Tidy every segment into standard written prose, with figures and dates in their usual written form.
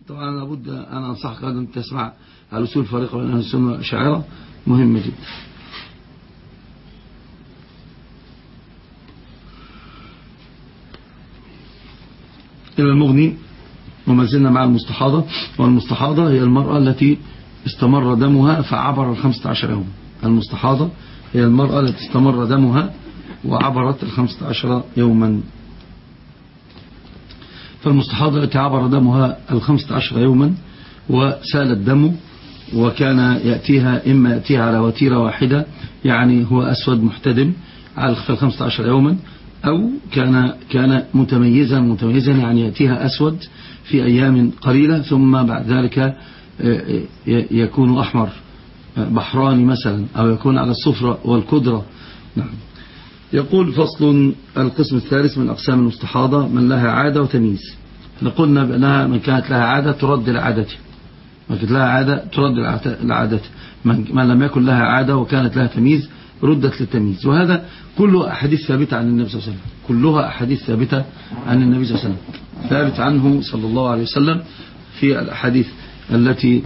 طبعا لابد أن أنصحك أن تسمع الأصول الفارقة بين أهل السنة والأشاعرة، مهمة جدا. إلى المغني. وما زلنا مع المستحاضة. والمستحاضة هي المرأة التي استمر دمها فعبر 15 يوم. المستحاضة هي المرأة التي استمر دمها وعبرت 15 يوما. فالمستحاضة التي عبر دمها 15 يوما وسال الدم وكان يأتيها إما يأتيها على وتيرة واحدة، يعني هو أسود محتدم على 15 يوما، أو كان متميزا يعني يأتيها أسود في أيام قليلة ثم بعد ذلك يكون أحمر بحراني مثلا، أو يكون على الصفرة والكدرة. نعم. يقول فصل: القسم الثالث من أقسام المستحاضة من لها عادة وتمييز. قلنا بأنها من كانت لها عادة ترد لعادته، من كانت لها عادة ترد لعادته، من لم يكن لها عادة وكانت لها تمييز ردت للتمييز. وهذا كله أحاديث ثابتة عن النبي صلى الله عليه وسلم، كلها أحاديث ثابتة عن النبي صلى الله عليه وسلم، ثابت عنه صلى الله عليه وسلم في الأحاديث التي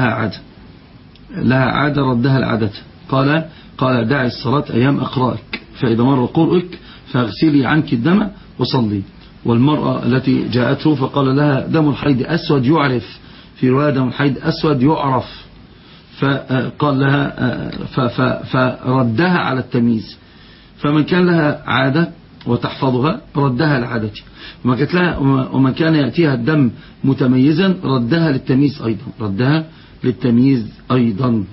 لها عادة ردها لعادته. قال دعي الصلاة أيام أقرائك، فإذا مر قرئك فاغسلي عنك الدم وصلي. والمرأة التي جاءته فقال لها دم الحيض أسود يعرف، في رواية دم الحيض أسود يعرف، فقال لها فردها على التمييز. فمن كان لها عادة وتحفظها ردها لعادته، ومن كان يأتيها الدم متميزا ردها للتمييز أيضا.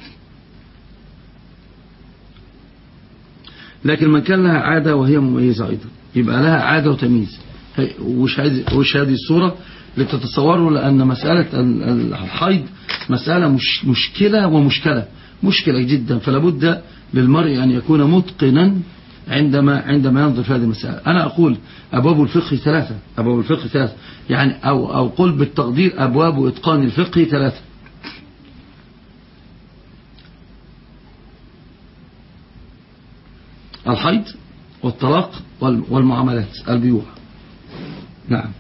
لكن من كان لها عادة وهي مميزة أيضا يبقى لها عادة وتمييز. وش هذه الصورة لتتصوروا؟ لأن مسألة الحيض مسألة مشكلة جدا، فلا بد للمرء أن يكون متقنا عندما ينظر في هذه المسألة. أنا أقول أبواب الفقه ثلاثة، يعني أو قل بالتقدير أبواب إتقان الفقه ثلاثة: الحيض والطلاق والمعاملات البيوع. نعم.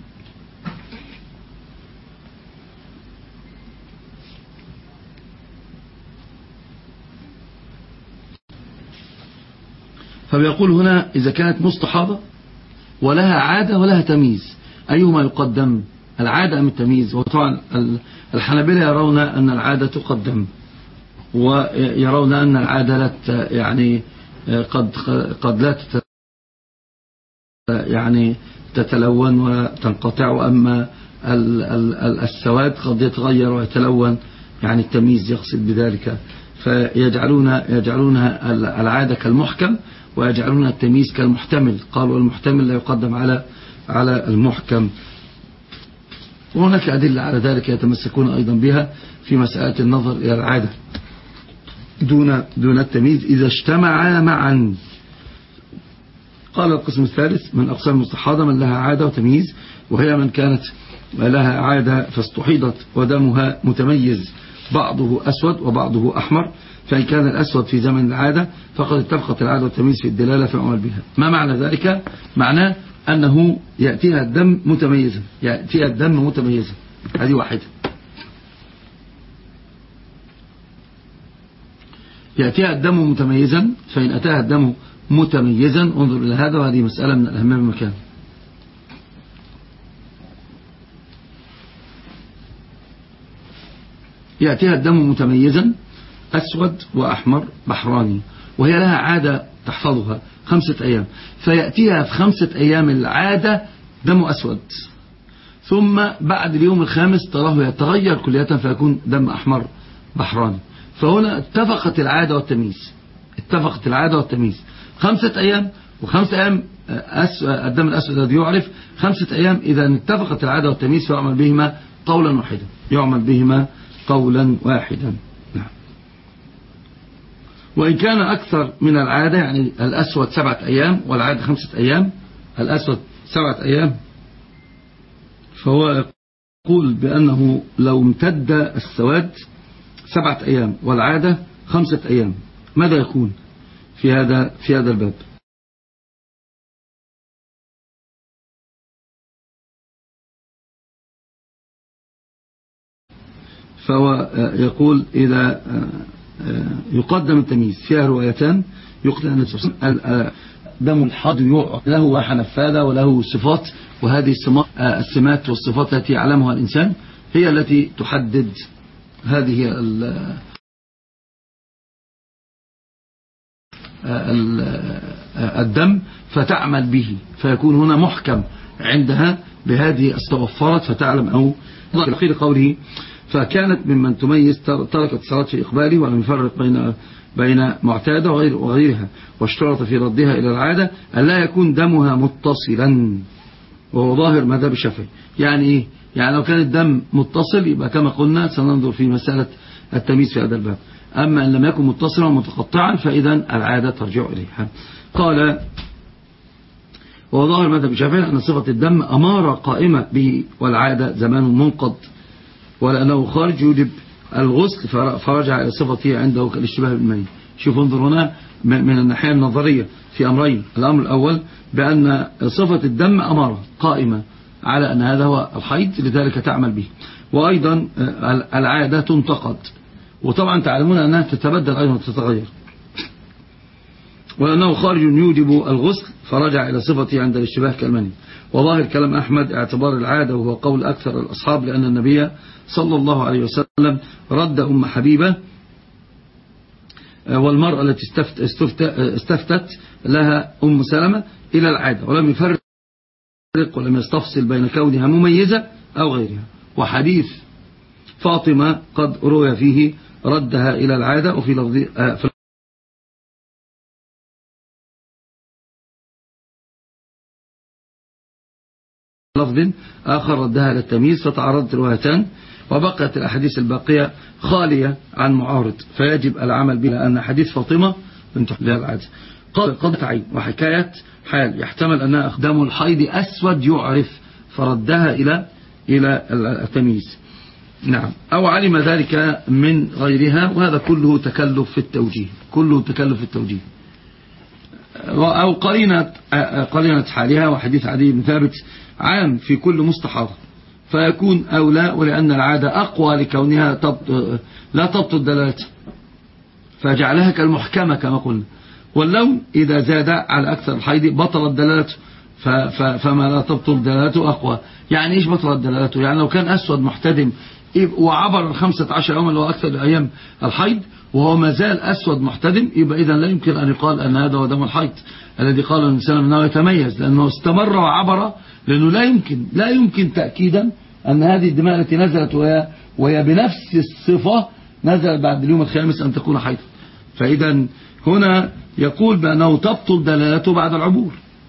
فبيقول هنا إذا كانت مستحاضة ولها عادة ولها تمييز أيهما يقدم، العادة أم التمييز؟ وطبعا الحنابلة يرون أن العادة تقدم، ويرون أن العادة لا يعني قد لا يعني تتلون وتنقطع، وأما السواد قد يتغير ويتلون، يعني التمييز يقصد بذلك. فيجعلون العادة كالمحكم ويجعلون التمييز كالمحتمل. قالوا المحتمل لا يقدم على المحكم. وهناك أدلة على ذلك يتمسكون أيضا بها في مسألة النظر إلى العادة دون التمييز إذا اجتمعا معا. قال القسم الثالث من أقسام المستحاضة من لها عادة وتمييز، وهي من كانت لها عادة فاستحيضت ودمها متميز بعضه أسود وبعضه أحمر، فإن كان الأسود في زمن العادة فقد اتفقت العادة والتمييز في الدلالة في العمل بها. ما معنى ذلك؟ معناه أنه يأتيها الدم متميزا، هذه واحدة. يأتيها الدم متميزا، فإن أتاها الدم متميزا انظر إلى هذا، وهذه مسألة من الأهم بمكان. يأتيها الدم متميزا أسود وأحمر بحراني، وهي لها عادة تحفظها 5 أيام، فيأتيها في 5 أيام العادة دم أسود، ثم بعد اليوم الخامس تراه يتغير كلية فيكون دم أحمر بحراني. فهنا اتفقت العادة والتمييز 5 أيام، و5 أيام الدم الأسود الذي يعرف 5 أيام. إذا اتفقت العادة والتمييز فيعمل بهما قولا واحدا. نعم. وإن كان أكثر من العادة، يعني الأسود 7 أيام والعادة 5 أيام، الأسود 7 أيام، فهو يقول بأنه لو امتد السواد 7 أيام والعادة 5 أيام ماذا يكون في هذا الباب؟ فهو يقول إذا يقدم التمييز فيها روايتان، يقدم دم الحاض له حنفاذة وله صفات، وهذه السمات والصفات التي يعلمها الإنسان هي التي تحدد هذه الدم فتعمل به، فيكون هنا محكم عندها بهذه استوفرت فتعلم. أو في قوله فكانت ممن تميز تركت الصلاة في إقباله ولم يفرق بين معتادة وغيرها، واشترط في ردها إلى العادة ألا يكون دمها متصلا، وهو ظاهر مذهب الشافعي. يعني إيه؟ يعني لو كان الدم متصل يبقى كما قلنا سننظر في مسألة التمييز في هذا الباب. أما أن لم يكن متصلا ومتقطعا فإذا العادة ترجع إليها. قال وهو ظاهر مذهب الشافعي أن صفة الدم أمارة قائمة به، والعادة زمان منقض، ولأنه خارج يوجب الغسل فرجع إلى صفته عنده كالاشتباه بالمني. شوفوا انظر هنا من الناحية النظرية في أمرين. الأمر الأول بأن صفة الدم أمارة قائمة على أن هذا هو الحيض لذلك تعمل به، وأيضا العادة تنتقد، وطبعا تعلمون أنها تتبدل أيضا وتتغير، ولأنه خارج يوجب الغسل فرجع إلى صفته عند الاشتباه كالمني. وظاهر كلام أحمد اعتبار العادة، وهو قول أكثر الأصحاب، لأن النبي صلى الله عليه وسلم رد أم حبيبة والمرأة التي استفتت لها أم سلمة إلى العادة، ولم يفرق ولم يستفصل بين كونها مميزة أو غيرها. وحديث فاطمة قد روي فيه ردها إلى العادة، وفي لفظ آخر ردها للتمييز، فتعرضت روايتان وبقيت الأحاديث الباقية خالية عن معارض، فيجب العمل بها. أن حديث فاطمة بنت حلال العادة قد تعين وحكاية حال يحتمل أنها أخدام الحيض أسود يعرف فردها إلى التمييز. نعم، أو علم ذلك من غيرها، وهذا كله تكلف في التوجيه، كله تكلف في التوجيه. أو قرينة حالها، وحديث عدي بن ثابت عام في كل مستحاضة فيكون أولى، ولأن العادة أقوى لكونها لا تبطل دلالتها فجعلها كالمحكمة كما قلنا. واللون إذا زاد على أكثر الحيض بطلت دلالته، فما لا تبطل دلالته أقوى. يعني إيش بطلت دلالته؟ يعني لو كان أسود محتدم وعبر 15 يوما اللي هو أكثر أيام الحيض وهو ما زال أسود محتدم، يبقى إذا لا يمكن أن يقال أن هذا هو دم الحيض الذي قال الإنسان أنه يتميز، لأنه استمر وعبر، لأنه لا يمكن تأكيدا أن هذه الدماء التي نزلت وهي بنفس الصفة نزلت بعد اليوم الخامس أن تكون حيضا. فإذا هنا يقول بأنه تبطل دلالته بعد العبور،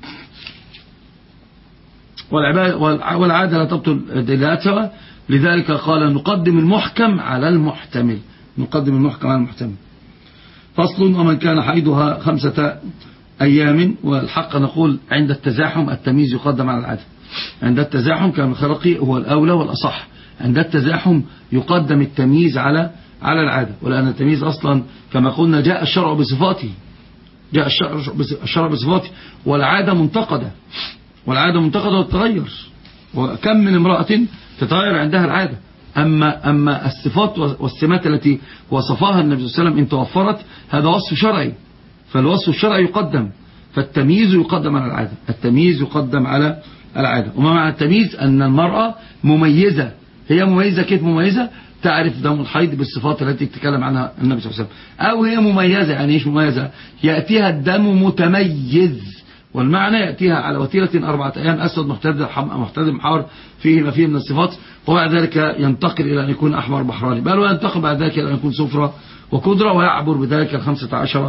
والعادة لا تبطل دلالتها، لذلك قال نقدم المحكم على المحتمل، نقدم المحكم على المحتمل. فصل ومن كان حيضها 5 أيام، والحق نقول عند التزاحم التمييز يقدم على العادة. عند التزاحم كان الخرقي هو الأولى والأصح، عند التزاحم يقدم التمييز على العادة، ولأن التمييز أصلا كما قلنا جاء الشرع بصفاته، جاء الشرع بصفاته، والعادة منتقدة وتتغير، وكم من امرأة تتغير عندها العادة. أما الصفات والسمات التي وصفها النبي صلى الله عليه وسلم إن توفرت هذا وصف شرعي، فالوصف الشرعي يقدم، فالتمييز يقدم على العادة، التمييز يقدم على العادة. وما معنى التمييز؟ أن المرأة مميزة، هي مميزة، كيف مميزة؟ تعرف دم الحيض بالصفات التي تتكلم عنها النبي صلى الله عليه وسلم، أو هي مميزة. يعني إيش مميزة؟ يأتيها الدم متميز، والمعنى يأتيها على وتيرة 4 أيام أسود محتدم حار فيه ما فيه من الصفات، وبعد ذلك ينتقل إلى أن يكون أحمر بحراني، بل وينتقل بعد ذلك إلى أن يكون صفرة وكدرة، ويعبر بذلك 15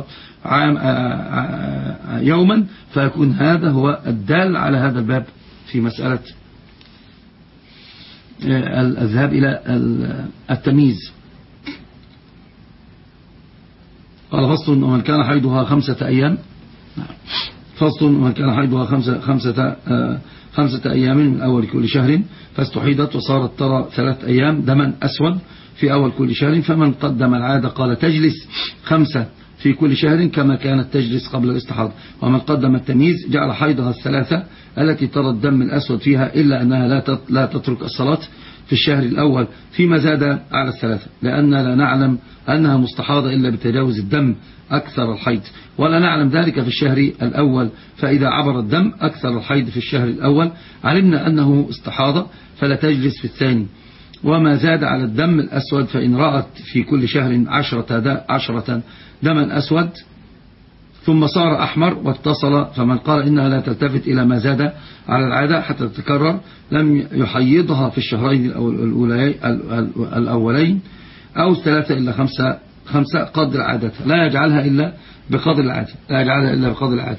يوما، فيكون هذا هو الدال على هذا الباب في مسألة الذهاب إلى التمييز. قال فصل ومن كان حيضها 5 أيام، فصل ومن كان حيضها 5 أيام من أول كل شهر فاستحيضت وصارت ترى 3 أيام دما أسود في أول كل شهر، فمن قدم العادة قال تجلس 5 في كل شهر كما كانت تجلس قبل الاستحاضة. ومن قدم التمييز جعل حيضها 3 التي ترى الدم الأسود فيها إلا أنها لا تترك الصلاة في الشهر الأول فيما زاد على الثلاثة، لأن لا نعلم أنها مستحاضة إلا بتجاوز الدم أكثر الحيض، ولا نعلم ذلك في الشهر الأول، فإذا عبر الدم أكثر الحيض في الشهر الأول علمنا أنه استحاضة فلا تجلس في الثاني. وما زاد على الدم الأسود فإن رأت في كل شهر 10 دما أسود ثم صار أحمر واتصل، فمن قال إنها لا تلتفت إلى ما زاد على العادة حتى تتكرر لم يحيضها في الشهرين الأولين أو 3 إلا 5 قدر عادتها، لا يجعلها إلا بقدر العادة.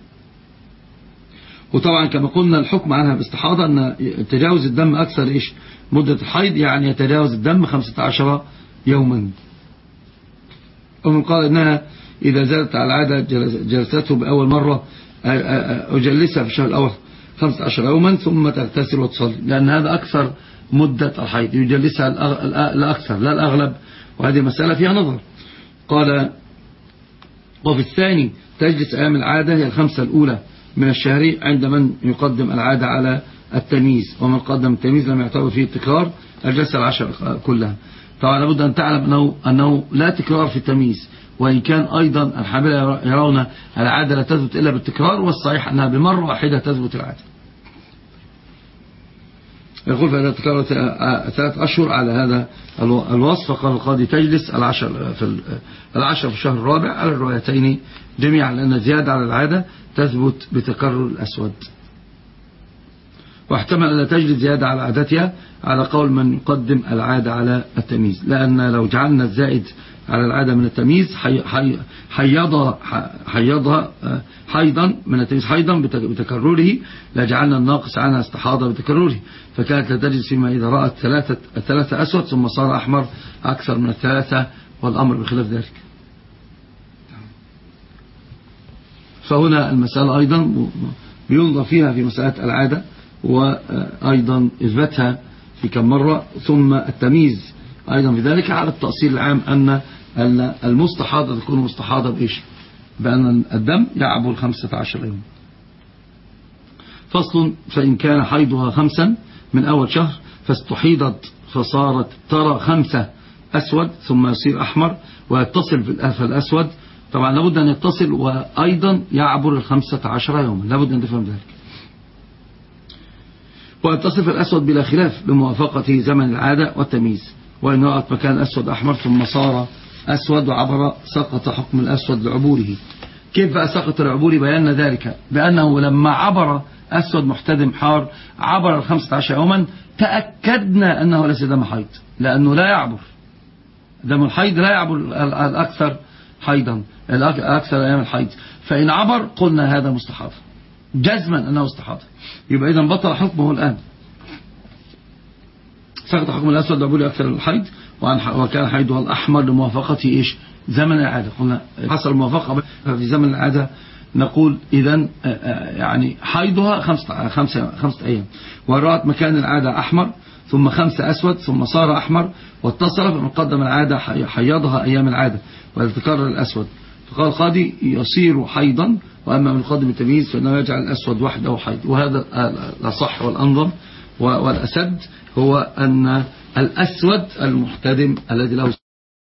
وطبعا كما قلنا الحكم عنها باستحاضة أن تجاوز الدم أكثر مدة الحيض، يعني يتجاوز الدم 15 يوما. ومن قال إنها إذا زادت على العادة جلسته بأول مرة أجلسها في الشهر الأول 15 يوما ثم تغتسل وتصلي، لأن هذا أكثر مدة الحيض، يجلسها الأكثر لا الأغلب، وهذه مسألة فيها نظر. قال وفي الثاني تجلس أيام العادة هي 5 الأولى من الشهر عند من يقدم العادة على التمييز، ومن قدم التمييز لم يعتبر فيه التكرار الجلسة 10 كلها. طبعا لابد أن تعلم أنه لا تكرار في التمييز، وإن كان أيضا الحنابلة يرون العادة لا تثبت إلا بالتكرار، والصحيح أنها بمرة واحدة تثبت العادة. يقول فإذا تكرر 3 أشهر على هذا الوصف فقال القاضي تجلس 10 في الشهر الرابع على الروايتين جميعا، لأن زيادة على العادة تثبت بتكرر الأسود. واحتمل أن تجلس زيادة على عادتها على قول من يقدم العادة على التمييز، لأن لو جعلنا الزائد على العادة من التمييز حيضها حيضا من التمييز حيضا بتكرره، لجعلنا الناقص عنها استحاضة بتكرره، فكانت لا تجلس فيما إذا رأت 3 أسود ثم صار أحمر أكثر من 3، والأمر بخلاف ذلك. فهنا المسألة أيضا بينظر فيها في مسألة العادة، وأيضا إثباتها في كم مرة، ثم التمييز أيضا في ذلك على التأصيل العام أن المستحاضة تكون مستحاضة بأن الدم يعبر 15 يوم. فصل فإن كان حيضها 5 من أول شهر فاستحيضت فصارت ترى 5 أسود ثم يصير أحمر ويتصل في الأسود، طبعا لابد أن يتصل وأيضا يعبر 15 يوما، لابد أن تفهم ذلك. ويتصل في الأسود بلا خلاف بموافقة زمن العادة والتمييز، وإن رأت مكان أسود أحمر ثم صار أسود وعبر سقط حكم الأسود لعبوره. كيف بقى سقط العبور؟ بينا ذلك بأنه لما عبر أسود محتدم حار عبر 15 يوما تأكدنا أنه ليس دم حيض، لأنه لا يعبر دم الحيض، لا يعبر الأكثر حيضا الأكثر أيام الحيض، فإن عبر قلنا هذا مستحاضة جزما أنه استحاضة، يبقى إذا بطل حكمه الآن. سقط حكم الأسود لعبور أكثر الحيض، وكان حيضها الأحمر لموافقة زمن العادة. قلنا حصل موافقة في زمن العادة، نقول إذن يعني حيضها 5 أيام، ورأت مكان العادة أحمر ثم 5 أسود ثم صار أحمر واتصل، فمن قدم العادة حيضها أيام العادة ويتكرر الأسود، فقال القاضي يصير حيضا، وأما من قدم التمييز فإنه يجعل الأسود وحده حيض. وهذا الأصح والأنظم والأسد هو أن الأسود المحتدم الذي له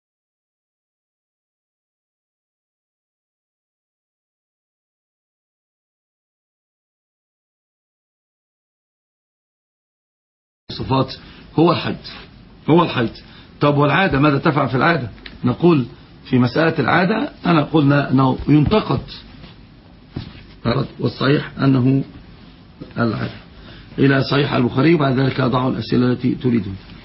صفات هو الحيض. طب والعادة ماذا تفعل في العادة؟ نقول في مسألة العادة أنا قلنا أنه ينتقد، والصحيح أنه العادة. إلى صحيح البخاري، وبعد ذلك أضع الأسئلة التي تريدون.